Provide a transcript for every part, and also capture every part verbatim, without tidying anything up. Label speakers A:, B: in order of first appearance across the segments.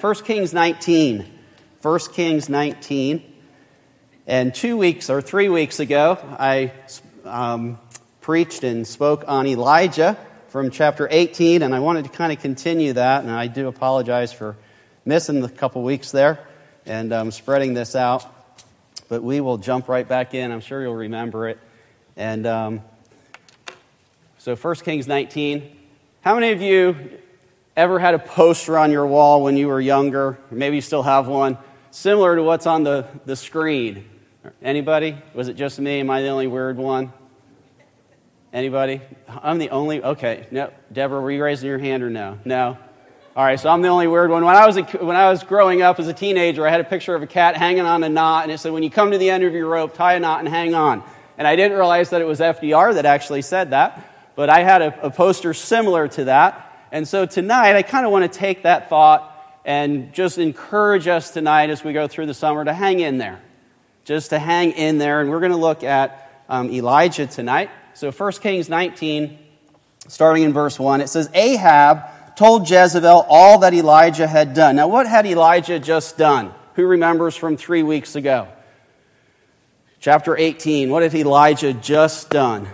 A: First Kings nineteen. First Kings nineteen. And two weeks or three weeks ago, I um, preached and spoke on Elijah from chapter eighteen, and I wanted to kind of continue that, and I do apologize for missing a couple weeks there and um, spreading this out. But we will jump right back in. I'm sure you'll remember it. And um, so First Kings nineteen. How many of you ever had a poster on your wall when you were younger? Or maybe you still have one, similar to what's on the, the screen. Anybody? Was it just me? Am I the only weird one? Anybody? I'm the only... Okay. No. Deborah, were you raising your hand or no? No? All right, so I'm the only weird one. When I was a, when I was growing up as a teenager, I had a picture of a cat hanging on a knot, and it said, when you come to the end of your rope, tie a knot and hang on. And I didn't realize that it was F D R that actually said that, but I had a, a poster similar to that. And so tonight, I kind of want to take that thought and just encourage us tonight as we go through the summer to hang in there. Just to hang in there. And we're going to look at um, Elijah tonight. So First Kings nineteen, starting in verse one, it says, Ahab told Jezebel all that Elijah had done. Now, what had Elijah just done? Who remembers from three weeks ago? Chapter eighteen, what had Elijah just done?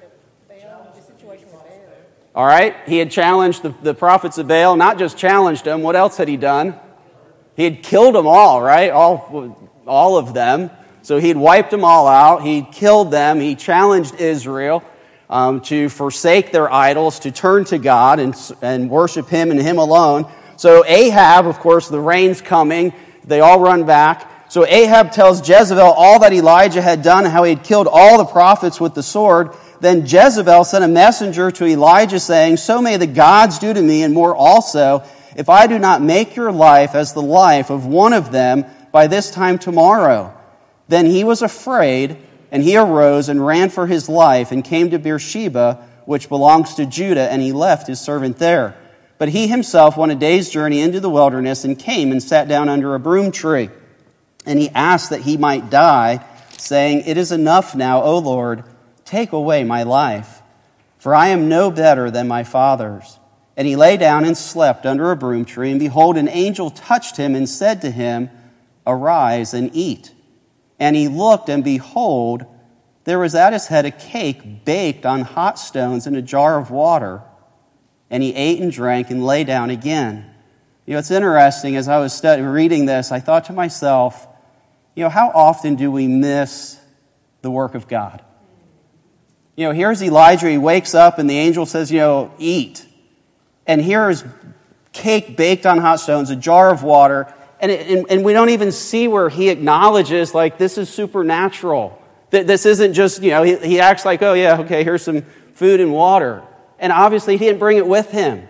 A: All right, he had challenged the, the prophets of Baal, not just challenged them, what else had he done? He had killed them all, right? All, all of them. So he had wiped them all out. He killed them. He challenged Israel um, to forsake their idols, to turn to God and, and worship Him and Him alone. So Ahab, of course, the rain's coming. They all run back. So Ahab tells Jezebel all that Elijah had done and how he had killed all the prophets with the sword. Then Jezebel sent a messenger to Elijah saying, so may the gods do to me and more also, if I do not make your life as the life of one of them by this time tomorrow. Then he was afraid, and he arose and ran for his life and came to Beersheba, which belongs to Judah, and he left his servant there. But he himself went a day's journey into the wilderness and came and sat down under a broom tree. And he asked that he might die, saying, it is enough now, O Lord, take away my life, for I am no better than my fathers. And he lay down and slept under a broom tree, and behold, an angel touched him and said to him, arise and eat. And he looked, and behold, there was at his head a cake baked on hot stones in a jar of water. And he ate and drank and lay down again. You know, it's interesting, as I was studying, reading this, I thought to myself, you know, how often do we miss the work of God? You know, here's Elijah, he wakes up and the angel says, you know, eat. And here is cake baked on hot stones, a jar of water, and, it, and, and we don't even see where he acknowledges, like, this is supernatural. That this isn't just, you know, he, he acts like, oh yeah, okay, here's some food and water. And obviously he didn't bring it with him.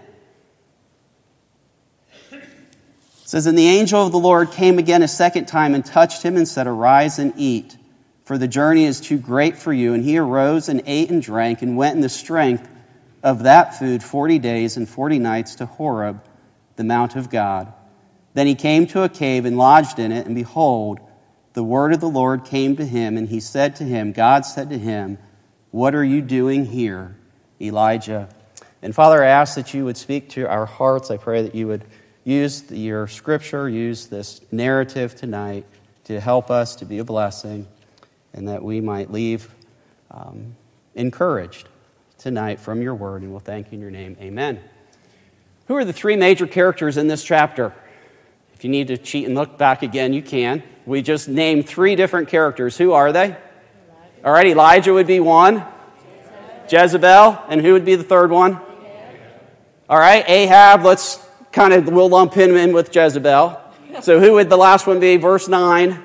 A: It says, and the angel of the Lord came again a second time and touched him and said, arise and eat, for the journey is too great for you. And he arose and ate and drank and went in the strength of that food forty days and forty nights to Horeb, the mount of God. Then he came to a cave and lodged in it, and behold, the word of the Lord came to him, and he said to him, God said to him, what are you doing here, Elijah? And Father, I ask that you would speak to our hearts. I pray that you would use your scripture, use this narrative tonight to help us to be a blessing, and that we might leave um, encouraged tonight from your word, and we'll thank you in your name. Amen. Who are the three major characters in this chapter? If you need to cheat and look back again, you can. We just named three different characters. Who are they? Elijah. All right, Elijah would be one. Jezebel. Jezebel. And who would be the third one? Ahab. All right, Ahab. Let's kind of, we'll lump him in with Jezebel. So who would the last one be? Verse nine.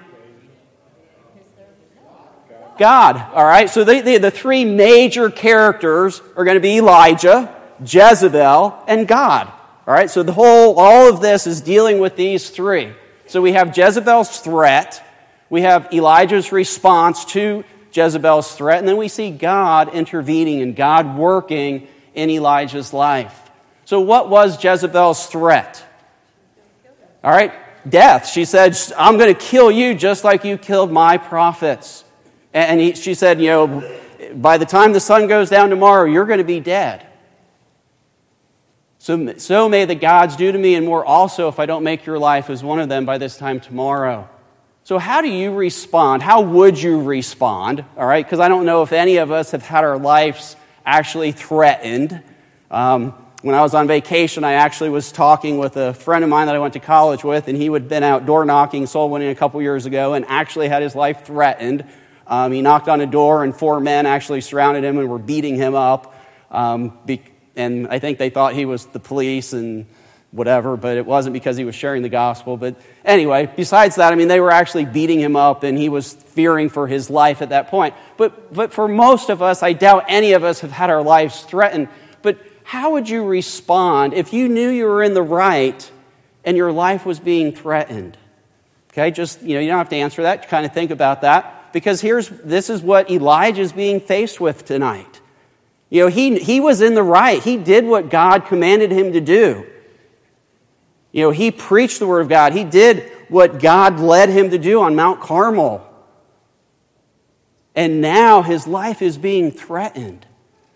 A: God. All right, so the, the, the three major characters are going to be Elijah, Jezebel, and God. All right, so the whole, all of this is dealing with these three. So we have Jezebel's threat, we have Elijah's response to Jezebel's threat, and then we see God intervening and God working in Elijah's life. So what was Jezebel's threat? All right, death. She said, I'm going to kill you just like you killed my prophets. And he, she said, you know, by the time the sun goes down tomorrow, you're going to be dead. So, so may the gods do to me and more also if I don't make your life as one of them by this time tomorrow. So how do you respond? How would you respond? All right, because I don't know if any of us have had our lives actually threatened. Um, when I was on vacation, I actually was talking with a friend of mine that I went to college with, and he had been out door knocking, soul winning a couple years ago, and actually had his life threatened. Um, he knocked on a door, and four men actually surrounded him and were beating him up. Um, be, and I think they thought he was the police and whatever, but it wasn't because he was sharing the gospel. But anyway, besides that, I mean, they were actually beating him up, and he was fearing for his life at that point. But but for most of us, I doubt any of us have had our lives threatened. But how would you respond if you knew you were in the right and your life was being threatened? Okay, just, you know, you don't have to answer that. Kind of think about that. Because here's this is what Elijah is being faced with tonight. You know, he he was in the right. He did what God commanded him to do. You know, he preached the word of God. He did what God led him to do on Mount Carmel. And now his life is being threatened.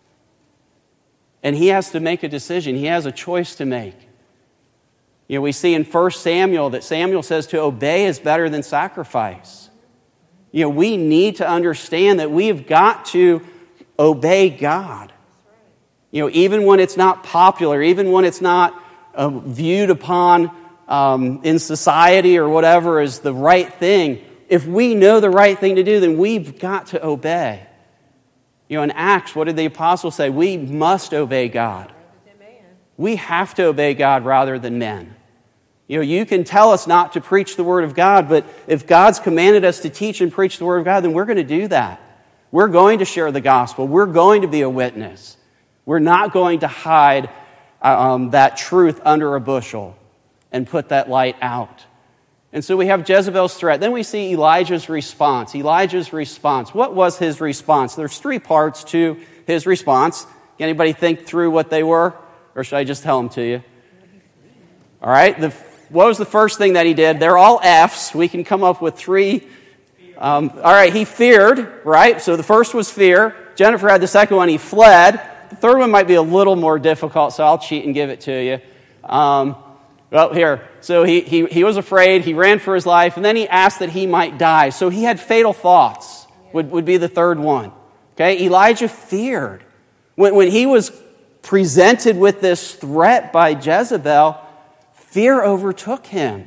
A: And he has to make a decision. He has a choice to make. You know, we see in First Samuel that Samuel says to obey is better than sacrifice. You know, we need to understand that we've got to obey God. You know, even when it's not popular, even when it's not uh, viewed upon um, in society or whatever as the right thing, if we know the right thing to do, then we've got to obey. You know, in Acts, what did the apostles say? We must obey God. We have to obey God rather than men. You know, you can tell us not to preach the Word of God, but if God's commanded us to teach and preach the Word of God, then we're going to do that. We're going to share the gospel. We're going to be a witness. We're not going to hide um, that truth under a bushel and put that light out. And so we have Jezebel's threat. Then we see Elijah's response. Elijah's response. What was his response? There's three parts to his response. Can anybody think through what they were? Or should I just tell them to you? All right. The, what was the first thing that he did? They're all F's. We can come up with three. Um, all right. He feared, right? So the first was fear. Jennifer had the second one. He fled. The third one might be a little more difficult, so I'll cheat and give it to you. Um, well, here. So he, he, he was afraid. He ran for his life. And then he asked that he might die. So he had fatal thoughts would, would be the third one. Okay. Elijah feared. When, when he was presented with this threat by Jezebel, fear overtook him.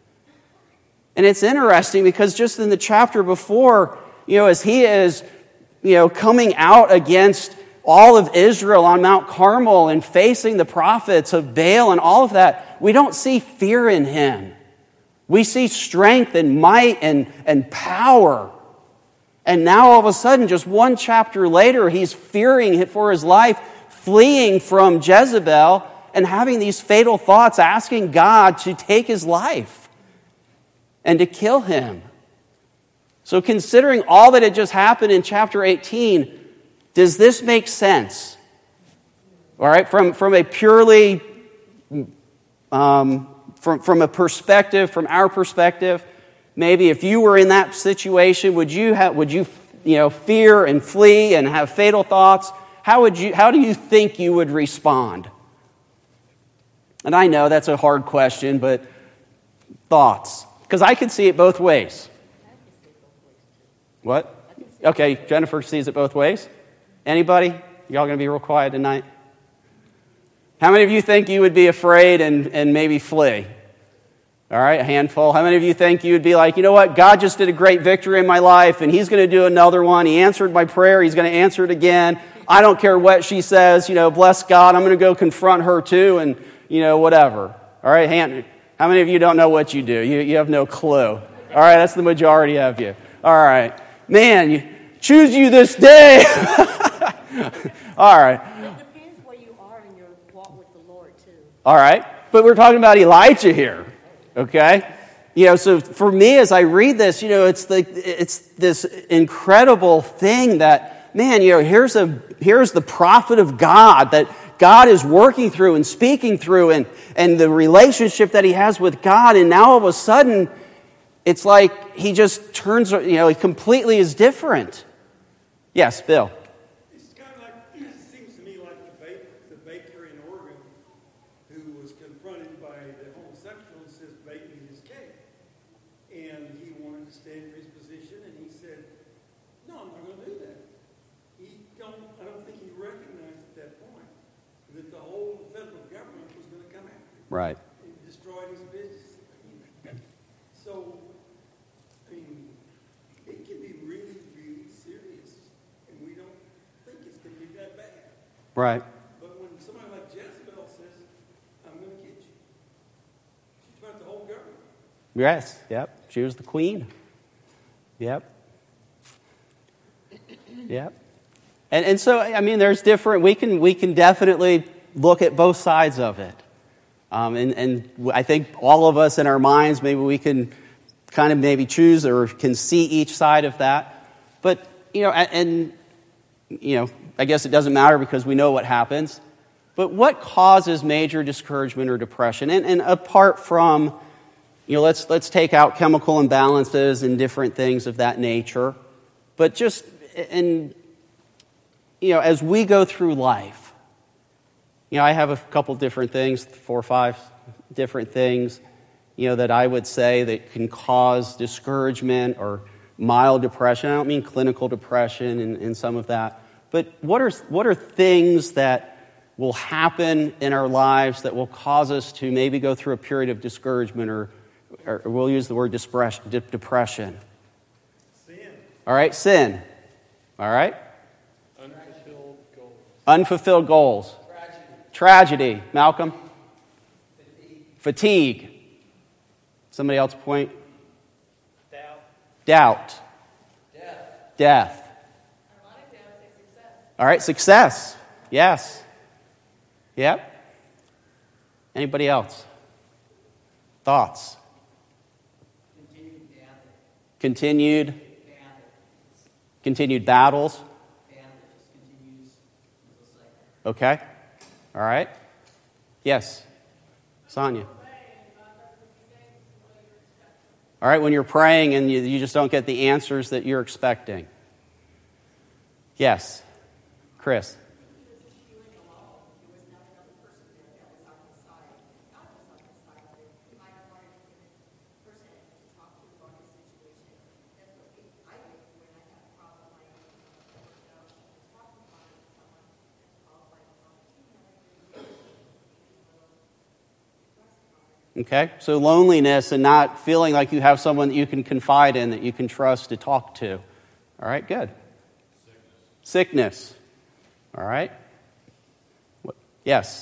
A: And it's interesting because just in the chapter before, you know, as he is, you know, coming out against all of Israel on Mount Carmel and facing the prophets of Baal and all of that, we don't see fear in him. We see strength and might and, and power. And now all of a sudden, just one chapter later, he's fearing for his life, fleeing from Jezebel and having these fatal thoughts, asking God to take his life and to kill him. So considering all that had just happened in chapter eighteen, does this make sense? All right, from, from a purely, um, from, from a perspective, from our perspective, maybe if you were in that situation, would you have, would you, you know, fear and flee and have fatal thoughts? How would you, how do you think you would respond? And I know that's a hard question, but thoughts. Because I can see it both ways. What? Okay, Jennifer sees it both ways. Anybody? Y'all going to be real quiet tonight? How many of you think you would be afraid and, and maybe flee? All right, a handful. How many of you think you would be like, you know what, God just did a great victory in my life, and he's going to do another one. He answered my prayer. He's going to answer it again. I don't care what she says. You know, bless God. I'm going to go confront her too, and, you know, whatever. All right, hand, how many of you don't know what you do? You, you have no clue. All right, that's the majority of you. All right. Man, you, choose you this day. All right.
B: It depends where you are in your walk with the Lord, too.
A: All right. But we're talking about Elijah here. Okay? You know, so for me, as I read this, you know, it's the it's this incredible thing that, man, you know, here's a here's the prophet of God that God is working through and speaking through, and, and the relationship that he has with God, and now all of a sudden, it's like he just turns, you know, he completely is different. Yes, Bill.
C: It's kind of like, it seems to me like the, bake, the baker in Oregon stand for his position, and he said, no, I'm not going to do that. He don't, I don't think he recognized at that point that the whole federal government was going to come after him.
A: Right.
C: And destroy his business. So, I mean, it can be really, really serious, and we don't think it's going to be that bad.
A: Right.
C: But when somebody like Jezebel says, I'm going to get you, she's about the whole government.
A: Yes. Yep. She was the queen. Yep. Yep. And and so I mean, there's different. We can we can definitely look at both sides of it. Um, and and I think all of us in our minds, maybe we can kind of maybe choose or can see each side of that. But you know, and, and you know, I guess it doesn't matter because we know what happens. But what causes major discouragement or depression? And, and apart from, you know, let's let's take out chemical imbalances and different things of that nature. But just, and, you know, as we go through life, you know, I have a couple different things, four or five different things, you know, that I would say that can cause discouragement or mild depression. I don't mean clinical depression and, and some of that. But what are what are things that will happen in our lives that will cause us to maybe go through a period of discouragement or, or we'll use the word depression.
C: Sin.
A: All right, sin. All right?
C: Unfulfilled goals.
A: Unfulfilled goals.
C: Tragedy.
A: Tragedy. Malcolm?
C: Fatigue.
A: Fatigue. Somebody else point?
C: Doubt.
A: Doubt.
C: Death.
A: Death. All right, success. Yes. Yep. Anybody else? Thoughts?
C: Continued battles.
A: Continued.
C: Battles.
A: Continued battles.
C: Battle just continues as a cycle.
A: Okay. All right. Yes. Sonia. All right, when you're praying and you, you just don't get the answers that you're expecting. Yes. Chris. Okay, so loneliness and not feeling like you have someone that you can confide in, that you can trust to talk to. All right, good. Sickness. Sickness. All right. What? Yes.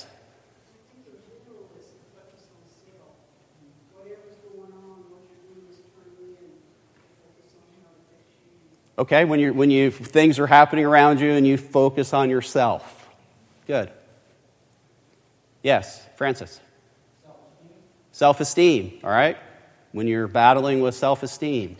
A: Okay, when you when you things are happening around you and you focus on yourself. Good. Yes, Francis. Self-esteem, all right? When you're battling with self-esteem.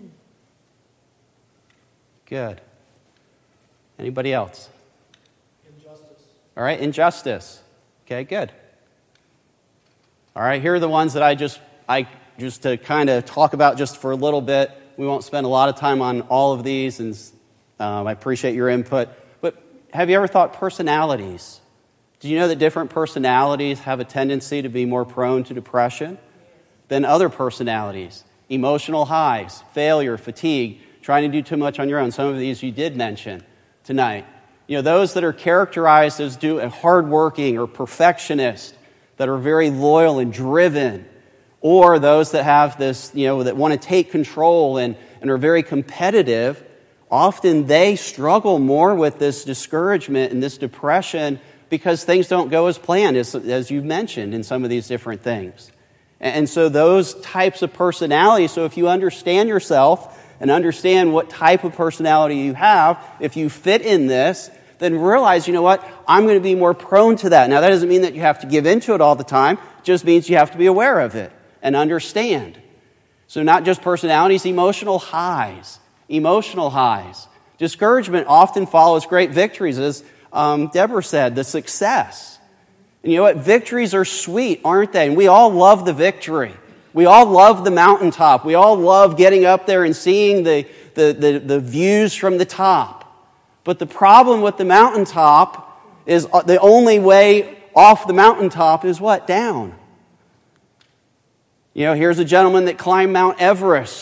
A: Good. Anybody else?
C: Injustice.
A: All right, injustice. Okay, good. All right, here are the ones that I just, I just to kind of talk about just for a little bit. We won't spend a lot of time on all of these, and um, I appreciate your input. But have you ever thought personalities? Do you know that different personalities have a tendency to be more prone to depression than other personalities? Emotional highs, failure, fatigue, trying to do too much on your own. Some of these you did mention tonight. You know, those that are characterized as do a hardworking or perfectionist, that are very loyal and driven, or those that have this, you know, that want to take control and, and are very competitive, often they struggle more with this discouragement and this depression because things don't go as planned, as, as you mentioned in some of these different things. And so those types of personalities, so if you understand yourself and understand what type of personality you have, if you fit in this, then realize, you know what, I'm going to be more prone to that. Now, that doesn't mean that you have to give into it all the time. It just means you have to be aware of it and understand. So not just personalities, emotional highs. Emotional highs. Discouragement often follows great victories, as um, Deborah said, the success. And you know what? Victories are sweet, aren't they? And we all love the victory. We all love the mountaintop. We all love getting up there and seeing the, the, the, the views from the top. But the problem with the mountaintop is the only way off the mountaintop is what? Down. You know, here's a gentleman that climbed Mount Everest.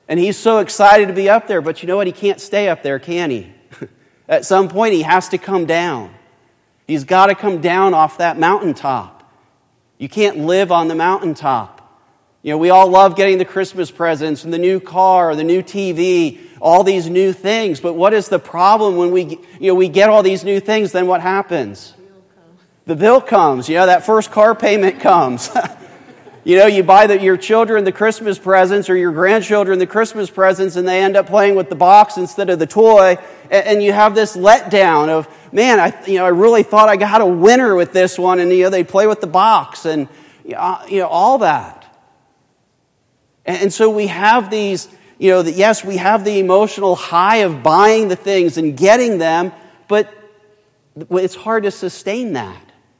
A: And he's so excited to be up there, but you know what? He can't stay up there, can he? At some point, he has to come down. He's got to come down off that mountaintop. You can't live on the mountaintop. You know, we all love getting the Christmas presents and the new car, the new T V, all these new things. But what is the problem when we, you know, we get all these new things? Then what happens? The bill comes. You know, that first car payment comes. You know, you buy the, your children the Christmas presents or your grandchildren the Christmas presents, and they end up playing with the box instead of the toy, and, and you have this letdown of, man, I you know I really thought I got a winner with this one, and you know they play with the box and you know all that, and, and so we have these, you know, the, yes, we have the emotional high of buying the things and getting them, but it's hard to sustain that.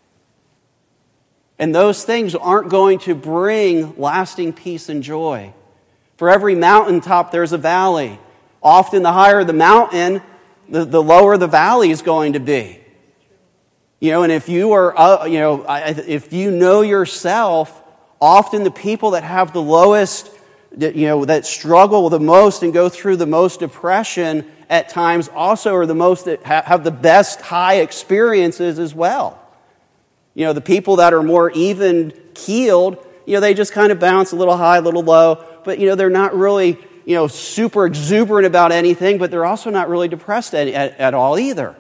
A: And those things aren't going to bring lasting peace and joy. For every mountaintop, there's a valley. Often the higher the mountain, the, the lower the valley is going to be. You know, and if you are, uh, you know, if you know yourself, often the people that have the lowest, you know, that struggle the most and go through the most depression at times also are the most that have the best high experiences as well. You know, the people that are more even-keeled, you know, they just kind of bounce a little high, a little low, but, you know, they're not really, you know, super exuberant about anything, but they're also not really depressed at, at, at all either.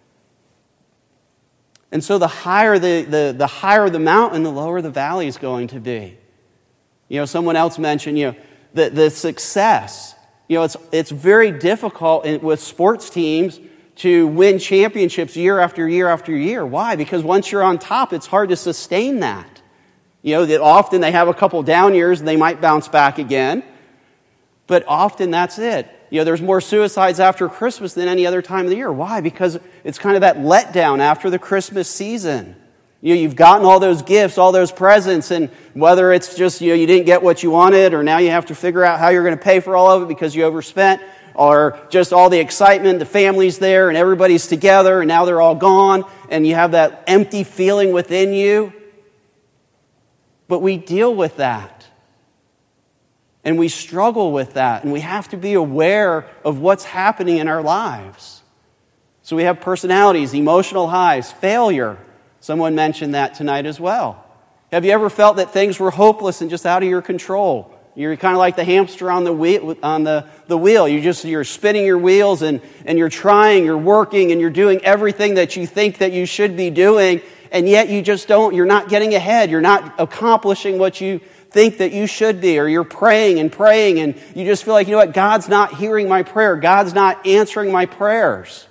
A: And so the higher the, the, the higher the mountain, the lower the valley is going to be. You know, someone else mentioned, you know, the, the success. You know, it's, it's very difficult in, with sports teams to win championships year after year after year. Why? Because once you're on top, it's hard to sustain that. You know, that often they have a couple down years and they might bounce back again. But often that's it. You know, there's more suicides after Christmas than any other time of the year. Why? Because it's kind of that letdown after the Christmas season. You know, you've gotten all those gifts, all those presents, and whether it's just, you know, you didn't get what you wanted, or now you have to figure out how you're going to pay for all of it because you overspent, or just all the excitement, the family's there and everybody's together and now they're all gone and you have that empty feeling within you. But we deal with that. And we struggle with that. And we have to be aware of what's happening in our lives. So we have personalities, emotional highs, failure. Someone mentioned that tonight as well. Have you ever felt that things were hopeless and just out of your control? You're kind of like the hamster on the wheel, on the, the wheel. You just, you're spinning your wheels and, and you're trying, you're working, and you're doing everything that you think that you should be doing, and yet you just don't, you're not getting ahead. You're not accomplishing what you think that you should be, or you're praying and praying, and you just feel like, you know what, God's not hearing my prayer. God's not answering my prayers.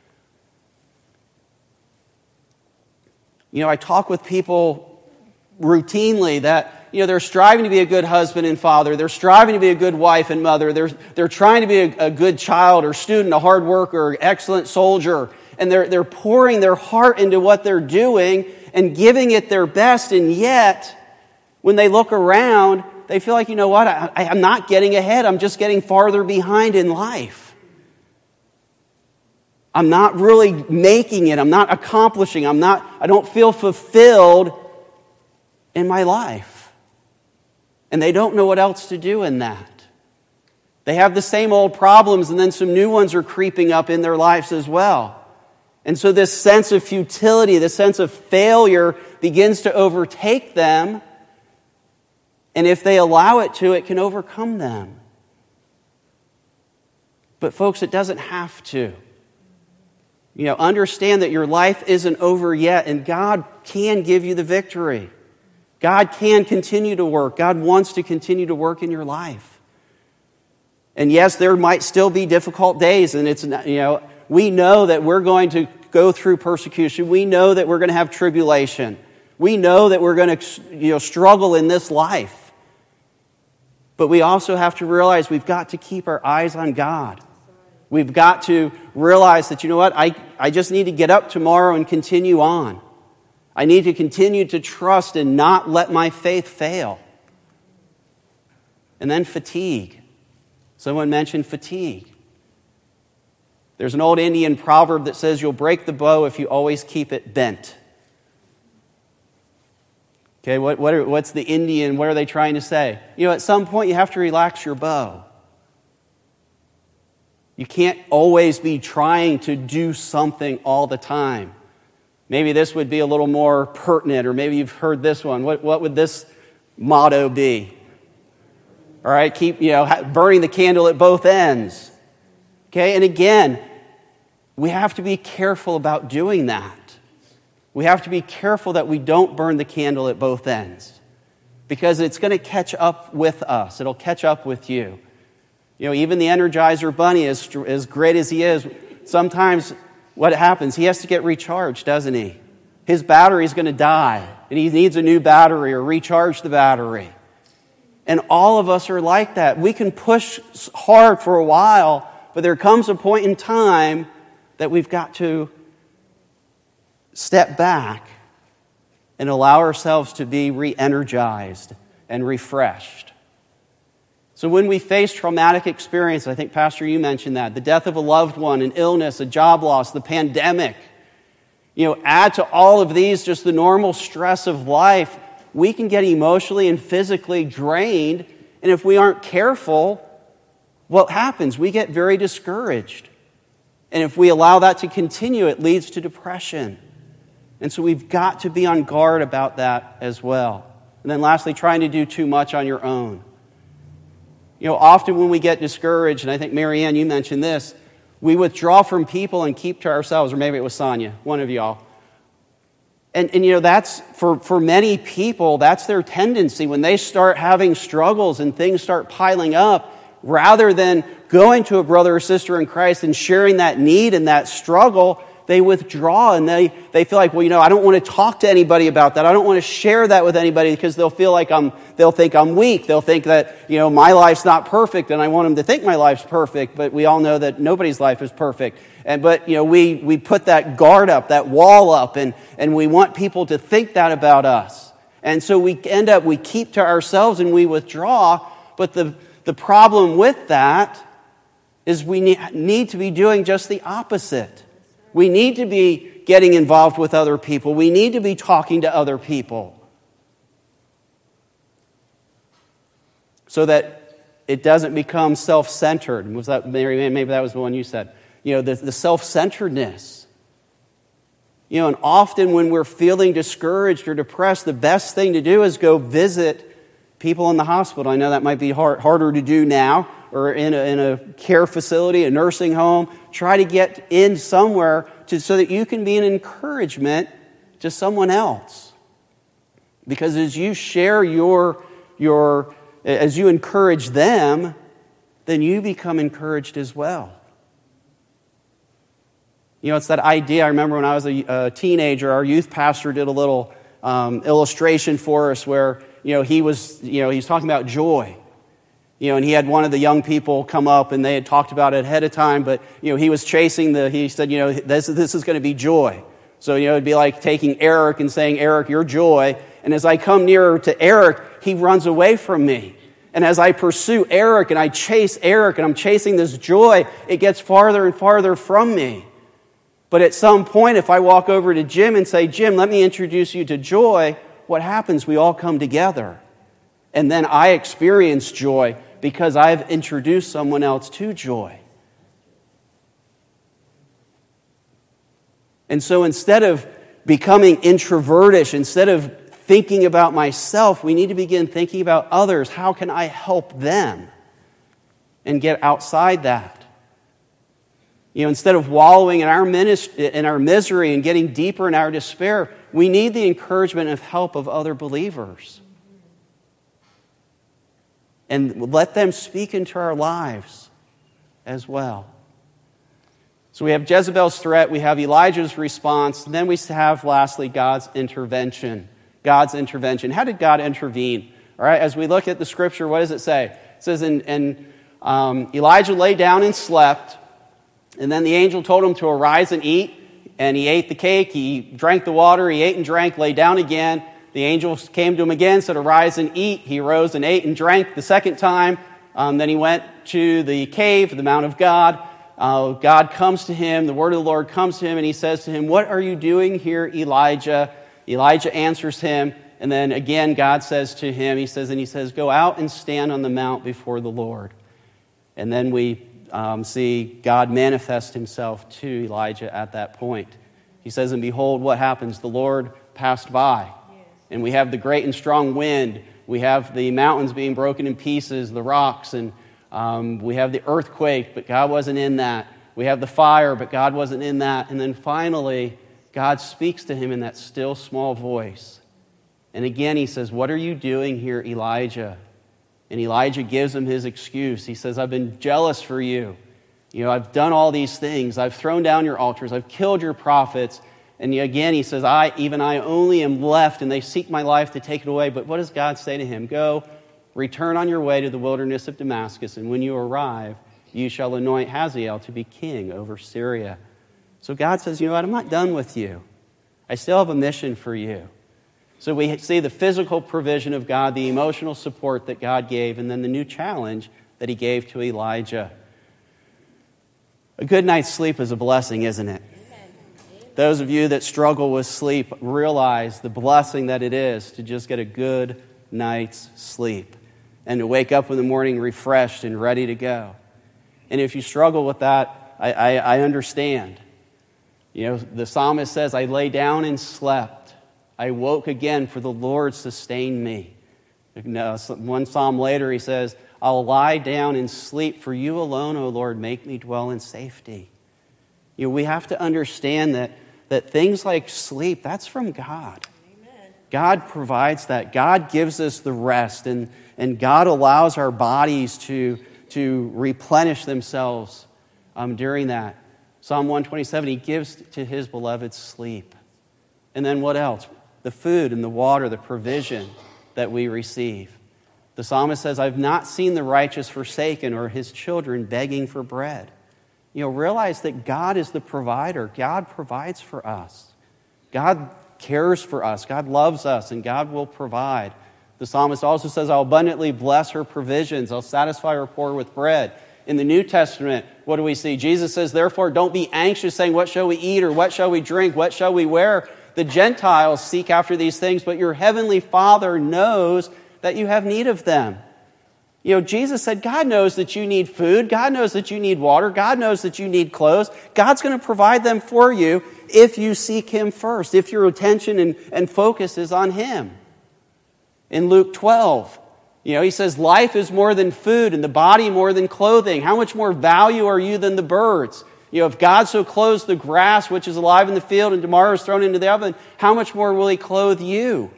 A: You know, I talk with people routinely that, you know, they're striving to be a good husband and father. They're striving to be a good wife and mother. They're, they're trying to be a, a good child or student, a hard worker, excellent soldier. And they're, they're pouring their heart into what they're doing and giving it their best. And yet, when they look around, they feel like, you know what, I, I'm not getting ahead. I'm just getting farther behind in life. I'm not really making it. I'm not accomplishing. I'm not, I don't feel fulfilled in my life. And they don't know what else to do in that. They have the same old problems, and then some new ones are creeping up in their lives as well. And so this sense of futility, this sense of failure begins to overtake them. And if they allow it to, it can overcome them. But folks, it doesn't have to. You know, understand that your life isn't over yet, and God can give you the victory. God can continue to work. God wants to continue to work in your life. And yes, there might still be difficult days, and it's, you know, we know that we're going to go through persecution. We know that we're going to have tribulation. We know that we're going to, you know, struggle in this life. But we also have to realize we've got to keep our eyes on God. We've got to realize that, you know what, I, I just need to get up tomorrow and continue on. I need to continue to trust and not let my faith fail. And then fatigue. Someone mentioned fatigue. There's an old Indian proverb that says you'll break the bow if you always keep it bent. Okay, what, what are, what's the Indian, what are they trying to say? You know, at some point you have to relax your bow. You can't always be trying to do something all the time. Maybe this would be a little more pertinent, or maybe you've heard this one. What, what would this motto be? All right, keep, you know, burning the candle at both ends. Okay, and again, we have to be careful about doing that. We have to be careful that we don't burn the candle at both ends, because it's going to catch up with us. It'll catch up with you. You know, even the Energizer Bunny, as, as great as he is, sometimes what happens, he has to get recharged, doesn't he? His battery's going to die, and he needs a new battery or recharge the battery. And all of us are like that. We can push hard for a while, but there comes a point in time that we've got to step back and allow ourselves to be re-energized and refreshed. So when we face traumatic experience, I think, Pastor, you mentioned that, the death of a loved one, an illness, a job loss, the pandemic, you know, add to all of these just the normal stress of life, we can get emotionally and physically drained, and if we aren't careful, what happens? We get very discouraged. And if we allow that to continue, it leads to depression. And so we've got to be on guard about that as well. And then lastly, trying to do too much on your own. You know, often when we get discouraged, and I think, Mary Ann, you mentioned this, we withdraw from people and keep to ourselves, or maybe it was Sonia, one of y'all. And, and you know, that's, for, for many people, that's their tendency. When they start having struggles and things start piling up, rather than going to a brother or sister in Christ and sharing that need and that struggle, they withdraw and they, they feel like, well, you know, I don't want to talk to anybody about that. I don't want to share that with anybody because they'll feel like I'm, they'll think I'm weak. They'll think that, you know, my life's not perfect and I want them to think my life's perfect, but we all know that nobody's life is perfect. And, but, you know, we, we put that guard up, that wall up, and, and we want people to think that about us. And so we end up, we keep to ourselves and we withdraw, but the, the problem with that is we need to be doing just the opposite. We need to be getting involved with other people. We need to be talking to other people so that it doesn't become self-centered. Was that Mary? Maybe that was the one you said. You know, the, the self-centeredness. You know, and often when we're feeling discouraged or depressed, the best thing to do is go visit people in the hospital. I know that might be hard, harder to do now, or in a, in a care facility, a nursing home. Try to get in somewhere to, so that you can be an encouragement to someone else. Because as you share your, your, as you encourage them, then you become encouraged as well. You know, it's that idea. I remember when I was a, a teenager, our youth pastor did a little um, illustration for us where, you know, he was, you know, he was talking about joy. You know, and he had one of the young people come up, and they had talked about it ahead of time, but, you know, he was chasing the, he said, you know, this, this is going to be joy. So, you know, it'd be like taking Eric and saying, Eric, you're joy. And as I come nearer to Eric, he runs away from me. And as I pursue Eric and I chase Eric and I'm chasing this joy, it gets farther and farther from me. But at some point, if I walk over to Jim and say, Jim, let me introduce you to joy, what happens? We all come together. And then I experience joy because I've introduced someone else to joy. And so instead of becoming introvertish, instead of thinking about myself, we need to begin thinking about others. How can I help them? And get outside that. You know, instead of wallowing in our, minist- in our misery and getting deeper in our despair, we need the encouragement and help of other believers. And let them speak into our lives as well. So we have Jezebel's threat, we have Elijah's response, and then we have, lastly, God's intervention. God's intervention. How did God intervene? All right, as we look at the scripture, what does it say? It says, and, and um, Elijah lay down and slept, and then the angel told him to arise and eat, and he ate the cake, he drank the water, he ate and drank, lay down again. The angel came to him again, said, arise and eat. He rose and ate and drank the second time. Um, then he went to the cave, the Mount of God. Uh, God comes to him, the word of the Lord comes to him, and he says to him, what are you doing here, Elijah? Elijah answers him, and then again God says to him, he says, and he says, go out and stand on the mount before the Lord. And then we um, see God manifest himself to Elijah at that point. He says, and behold, what happens? The Lord passed by. Yes. And we have the great and strong wind. We have the mountains being broken in pieces, the rocks, and um, we have the earthquake, but God wasn't in that. We have the fire, but God wasn't in that. And then finally, God speaks to him in that still small voice. And again, he says, what are you doing here, Elijah? And Elijah gives him his excuse. He says, I've been jealous for you. You know, I've done all these things. I've thrown down your altars. I've killed your prophets. And again, he says, I, even I only am left, and they seek my life to take it away. But what does God say to him? Go, return on your way to the wilderness of Damascus, and when you arrive, you shall anoint Hazael to be king over Syria. So God says, you know what, I'm not done with you. I still have a mission for you. So we see the physical provision of God, the emotional support that God gave, and then the new challenge that he gave to Elijah. A good night's sleep is a blessing, isn't it? Those of you that struggle with sleep realize the blessing that it is to just get a good night's sleep and to wake up in the morning refreshed and ready to go. And if you struggle with that, I, I, I understand. You know, the psalmist says, I lay down and slept. I woke again, for the Lord sustained me. One psalm later, he says, I'll lie down and sleep, for you alone, O Lord, make me dwell in safety. You know, we have to understand that, that things like sleep, that's from God. Amen. God provides that. God gives us the rest, and, and God allows our bodies to, to replenish themselves um, during that. Psalm one twenty-seven, he gives to his beloved sleep. And then what else? The food and the water, the provision that we receive. The psalmist says, I've not seen the righteous forsaken or his children begging for bread. You know, realize that God is the provider. God provides for us. God cares for us. God loves us, and God will provide. The psalmist also says, I'll abundantly bless her provisions. I'll satisfy her poor with bread. In the New Testament, what do we see? Jesus says, therefore, don't be anxious, saying, what shall we eat, or what shall we drink, what shall we wear? The Gentiles seek after these things, but your heavenly Father knows that you have need of them. You know, Jesus said, God knows that you need food. God knows that you need water. God knows that you need clothes. God's going to provide them for you if you seek him first, if your attention and, and focus is on him. In Luke twelve, you know, he says, life is more than food and the body more than clothing. How much more value are you than the birds? You know, if God so clothes the grass, which is alive in the field, and tomorrow is thrown into the oven, how much more will he clothe you?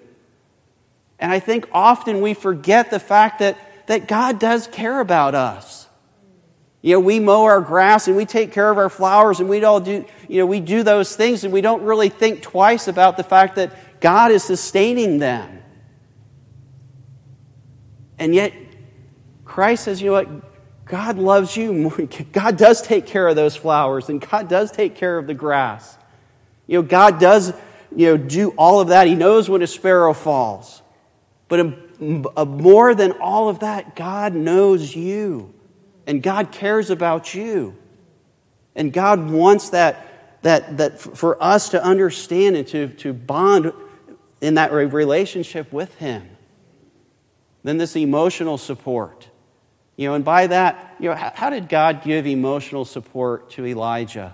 A: And I think often we forget the fact that, that God does care about us. You know, we mow our grass and we take care of our flowers and we all do, you know, we do those things and we don't really think twice about the fact that God is sustaining them. And yet, Christ says, you know what? God loves you more. God does take care of those flowers, and God does take care of the grass. You know, God does, you know, do all of that. He knows when a sparrow falls. But a, a, more than all of that, God knows you, and God cares about you. And God wants that, that, that for us to understand and to, to bond in that relationship with him. Then this emotional support. You know, and by that, you know, how, how did God give emotional support to Elijah?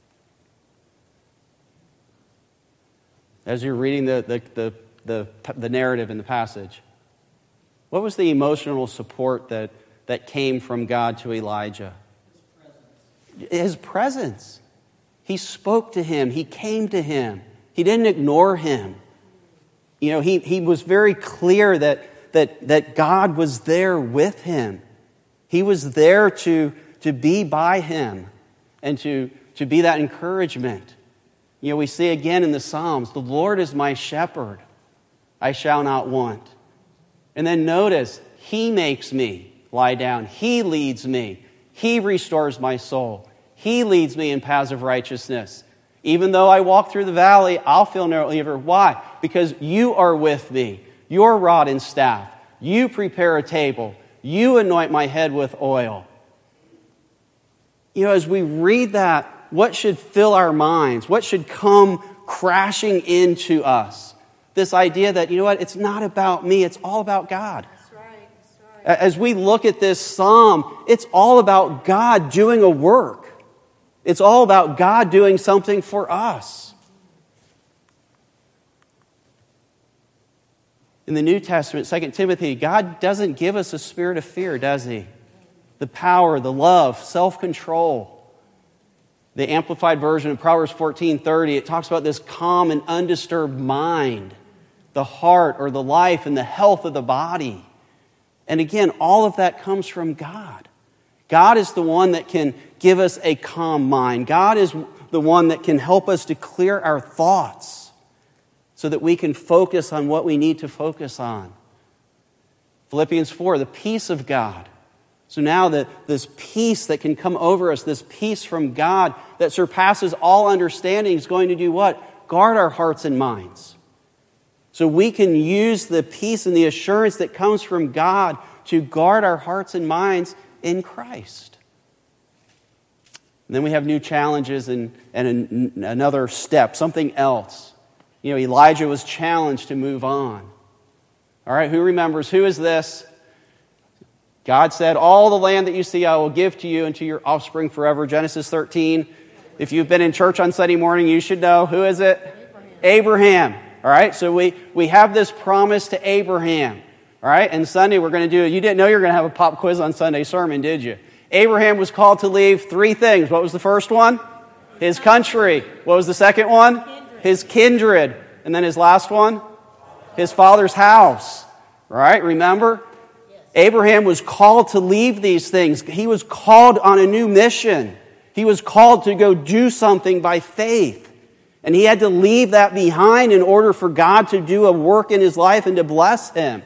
A: As you're reading the, the, the, the, the narrative in the passage, what was the emotional support that, that came from God to Elijah? His presence. His presence. He spoke to him. He came to him. He didn't ignore him. You know, he, he was very clear that, that, that God was there with him. He was there to, to be by him and to, to be that encouragement. You know, we see again in the Psalms, the Lord is my shepherd, I shall not want. And then notice, he makes me lie down. He leads me. He restores my soul. He leads me in paths of righteousness. Even though I walk through the valley, I'll feel no evil. Why? Because you are with me. Your rod and staff. You prepare a table. You anoint my head with oil. You know, as we read that, what should fill our minds? What should come crashing into us? This idea that, you know what, it's not about me, it's all about God.
B: That's right, that's right.
A: As we look at this psalm, it's all about God doing a work. It's all about God doing something for us. In the New Testament, Second Timothy, God doesn't give us a spirit of fear, does He? The power, the love, self-control. The Amplified Version of Proverbs fourteen thirty, it talks about this calm and undisturbed mind, the heart or the life and the health of the body. And again, all of that comes from God. God is the one that can give us a calm mind. God is the one that can help us to clear our thoughts so that we can focus on what we need to focus on. Philippians four, the peace of God. So now that this peace that can come over us, this peace from God that surpasses all understanding is going to do what? Guard our hearts and minds. So we can use the peace and the assurance that comes from God to guard our hearts and minds in Christ. And then we have new challenges and, and an, another step, something else. You know, Elijah was challenged to move on. All right, who remembers? Who is this? God said, all the land that you see I will give to you and to your offspring forever. Genesis thirteen. If you've been in church on Sunday morning, you should know. Who is it? Abraham. Abraham. All right, so we, we have this promise to Abraham. All right, and Sunday we're going to do it. You didn't know you were going to have a pop quiz on Sunday sermon, did you? Abraham was called to leave three things. What was the first one? His country. What was the second one? His kindred. And then his last one? His father's house. All right, remember? Abraham was called to leave these things. He was called on a new mission. He was called to go do something by faith. And he had to leave that behind in order for God to do a work in his life and to bless him.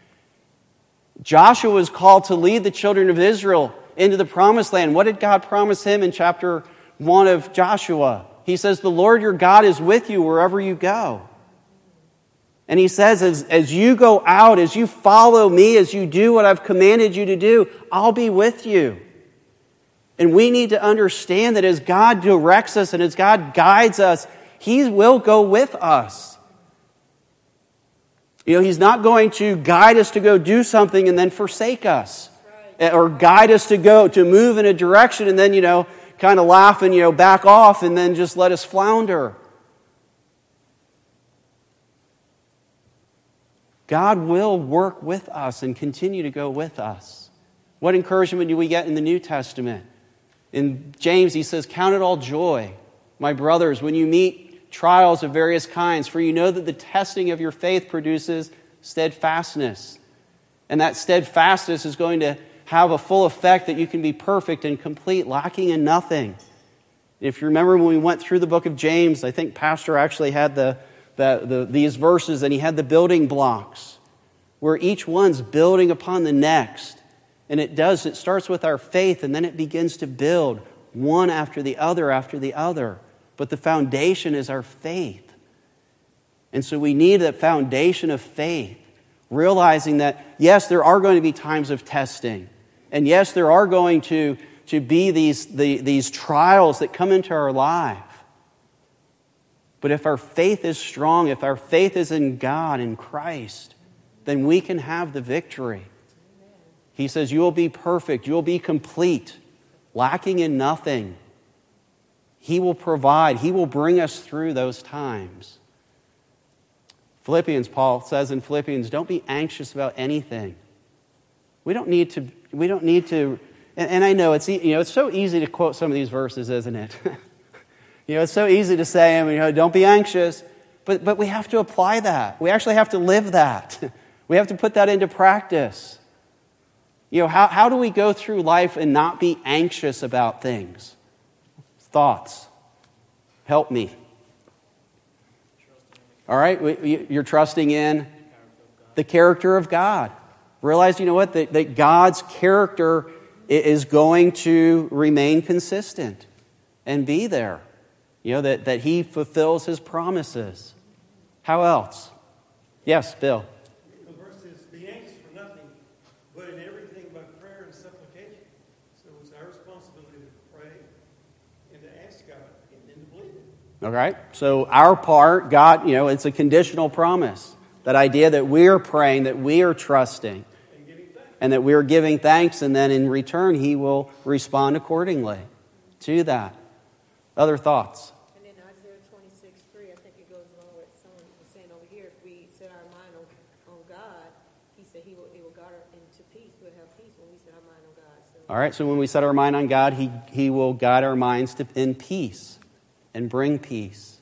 A: Joshua was called to lead the children of Israel into the promised land. What did God promise him in chapter one of Joshua? He says, the Lord your God is with you wherever you go. And he says, as, as you go out, as you follow me, as you do what I've commanded you to do, I'll be with you. And we need to understand that as God directs us and as God guides us, He will go with us. You know, He's not going to guide us to go do something and then forsake us. Right. Or guide us to go, to move in a direction and then, you know, kind of laugh and, you know, back off and then just let us flounder. God will work with us and continue to go with us. What encouragement do we get in the New Testament? In James, he says, count it all joy, my brothers, when you meet trials of various kinds, for you know that the testing of your faith produces steadfastness. And that steadfastness is going to have a full effect that you can be perfect and complete, lacking in nothing. If you remember when we went through the book of James, I think Pastor actually had the The, the, these verses, and he had the building blocks where each one's building upon the next. And it does, it starts with our faith, and then it begins to build one after the other after the other. But the foundation is our faith. And so we need that foundation of faith, realizing that, yes, there are going to be times of testing. And yes, there are going to, to be these, the, these trials that come into our life. But if our faith is strong, if our faith is in God, in Christ, then we can have the victory. He says, you will be perfect, you will be complete, lacking in nothing. He will provide, He will bring us through those times. Philippians, Paul says in Philippians, don't be anxious about anything. We don't need to, we don't need to, and, and I know it's, you know, it's so easy to quote some of these verses, isn't it? You know, it's so easy to say, you know, don't be anxious, but, but we have to apply that. We actually have to live that. We have to put that into practice. You know, how, how do we go through life and not be anxious about things? Thoughts. Help me. All right, you're trusting in the character of God. Realize, you know what, that, that God's character is going to remain consistent and be there. You know, that, that He fulfills His promises. How else? Yes, Bill.
C: The verse says, be anxious for nothing, but in everything by prayer and supplication. So it's our responsibility to pray and to ask God and then to believe it.
A: All right. So our part, God, you know, it's a conditional promise. That idea that we are praying, that we are trusting.
C: And giving thanks.
A: and that we're giving thanks, and then in return he will respond accordingly to that. Other thoughts?
B: And then Isaiah twenty-six three, I think it goes along with someone was saying over here, if we set our mind on, on God, he said he will, he will guard us into peace. We'll have peace when we set our mind on God. So,
A: All right, so when we set our mind on God, he, he will guide our minds to, in peace and bring peace.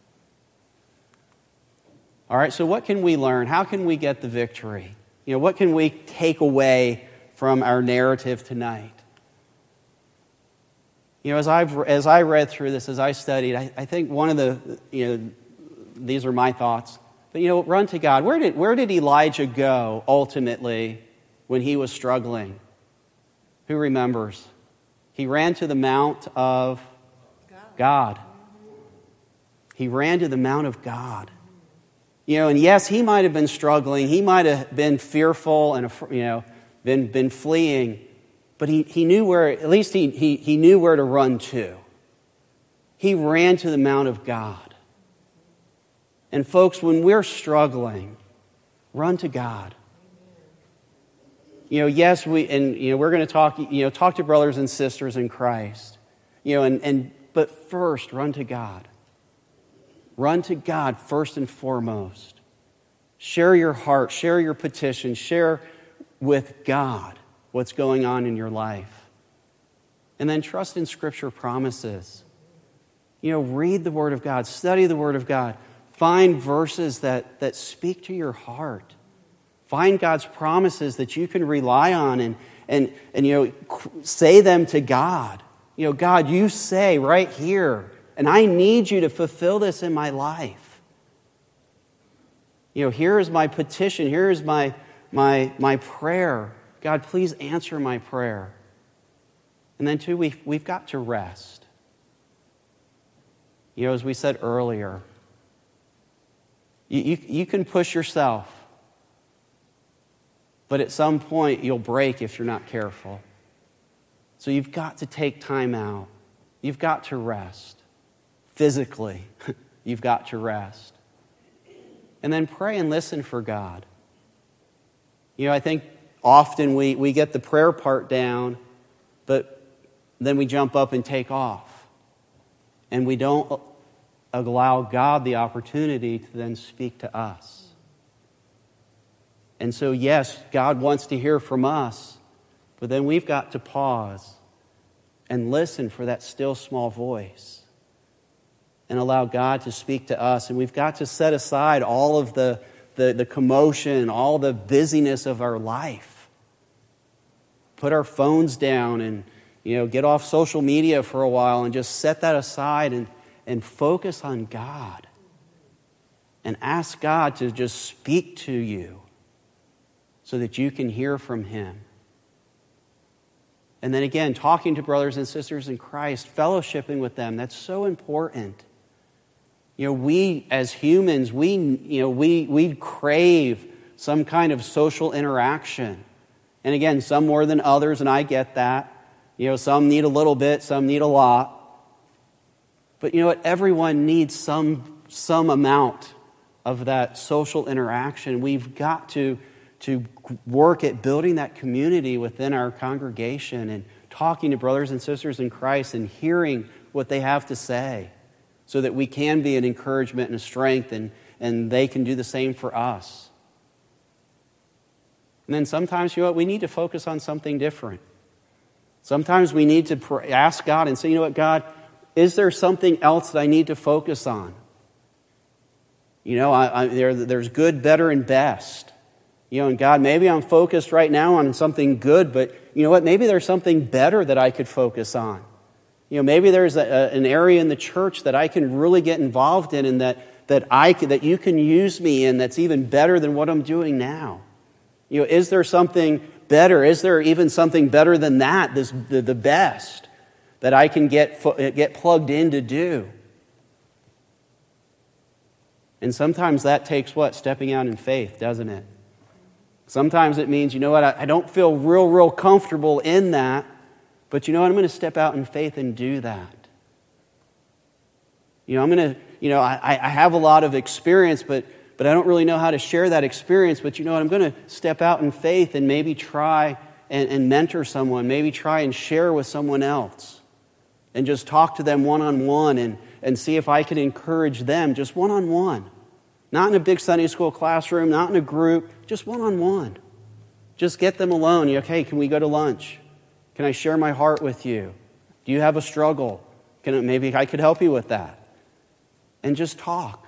A: All right, so what can we learn? How can we get the victory? You know, what can we take away from our narrative tonight? You know, as I've as I read through this, as I studied, I, I think one of the, you know, these are my thoughts. But, you know, run to God. Where did where did Elijah go ultimately when he was struggling? Who remembers? He ran to the Mount of God. He ran to the Mount of God. You know, and yes, he might have been struggling. He might have been fearful and, you know, been been fleeing. But he, he knew where, at least he, he, he knew where to run to. He ran to the Mount of God. And folks, when we're struggling, run to God. You know, yes, we, and, you know, we're going to talk, you know, talk to brothers and sisters in Christ. You know, and, and, but first, run to God. Run to God first and foremost. Share your heart, share your petition, share with God what's going on in your life. And then trust in Scripture promises. You know, read the Word of God, study the Word of God. Find verses that, that speak to your heart. Find God's promises that you can rely on and, and, and, you know, say them to God. You know, God, you say right here, and I need you to fulfill this in my life. You know, here is my petition. Here is my, my, my prayer. God, please answer my prayer. And then, two, we've, we've got to rest. You know, as we said earlier, you, you, you can push yourself, but at some point you'll break if you're not careful. So you've got to take time out. You've got to rest. Physically, you've got to rest. And then pray and listen for God. You know, I think often we, we get the prayer part down, but then we jump up and take off. And we don't allow God the opportunity to then speak to us. And so, yes, God wants to hear from us, but then we've got to pause and listen for that still small voice and allow God to speak to us. And we've got to set aside all of the, the, the commotion, all the busyness of our life. Put our phones down and, you know, get off social media for a while and just set that aside and, and focus on God. And ask God to just speak to you so that you can hear from Him. And then again, talking to brothers and sisters in Christ, fellowshipping with them, that's so important. You know, we as humans, we, you know, we, we crave some kind of social interaction. And again, some more than others, and I get that. You know, some need a little bit, some need a lot. But you know what? Everyone needs some, some amount of that social interaction. We've got to, to work at building that community within our congregation and talking to brothers and sisters in Christ and hearing what they have to say so that we can be an encouragement and a strength and, and they can do the same for us. And then sometimes, you know what, we need to focus on something different. Sometimes we need to pray, ask God and say, you know what, God, is there something else that I need to focus on? You know, I, I, there, there's good, better, and best. You know, and God, maybe I'm focused right now on something good, but you know what, maybe there's something better that I could focus on. You know, maybe there's a, a, an area in the church that I can really get involved in and that, that, I, that you can use me in that's even better than what I'm doing now. You know, is there something better? Is there even something better than that, this, the, the best, that I can get, get plugged in to do? And sometimes that takes what? Stepping out in faith, doesn't it? Sometimes it means, you know what, I, I don't feel real, real comfortable in that, but you know what, I'm going to step out in faith and do that. You know, I'm going to, you know, I, I have a lot of experience, but, but I don't really know how to share that experience. But you know what? I'm going to step out in faith and maybe try and, and mentor someone, maybe try and share with someone else and just talk to them one-on-one and, and see if I can encourage them just one-on-one. Not in a big Sunday school classroom, not in a group, just one-on-one. Just get them alone. You okay, can we go to lunch? Can I share my heart with you? Do you have a struggle? Can it, maybe I could help you with that. And just talk.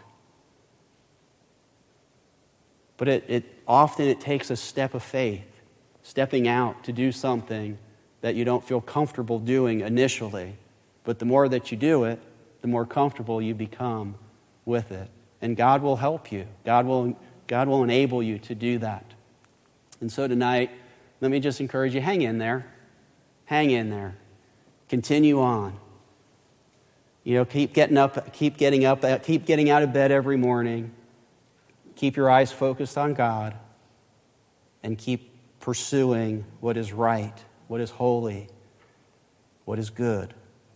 A: But it, it often it takes a step of faith, stepping out to do something that you don't feel comfortable doing initially. But the more that you do it, the more comfortable you become with it. And God will help you. God will, God will enable you to do that. And so tonight, let me just encourage you, hang in there. Hang in there. Continue on. You know, keep getting up, keep getting up, keep getting out of bed every morning. Keep your eyes focused on God. And keep pursuing what is right, what is holy, what is good.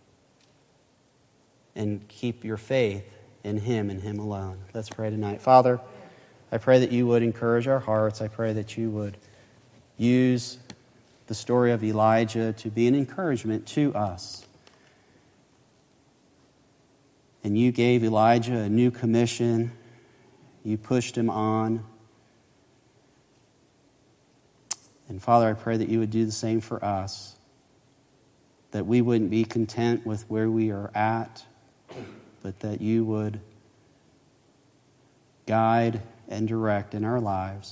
A: And keep your faith in Him and Him alone. Let's pray tonight. Father, I pray that you would encourage our hearts. I pray that you would use the story of Elijah to be an encouragement to us. And you gave Elijah a new commission. You pushed him on. And Father, I pray that you would do the same for us. That we wouldn't be content with where we are at, but that you would guide and direct in our lives.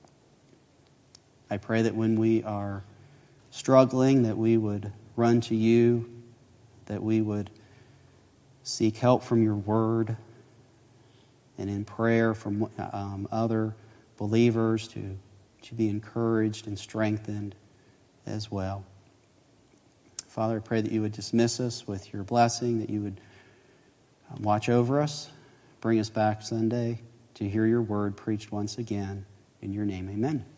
A: I pray that when we are struggling, that we would run to you, that we would seek help from your word and in prayer from um, other believers to, to be encouraged and strengthened as well. Father, I pray that you would dismiss us with your blessing, that you would watch over us, bring us back Sunday to hear your word preached once again. In your name, amen.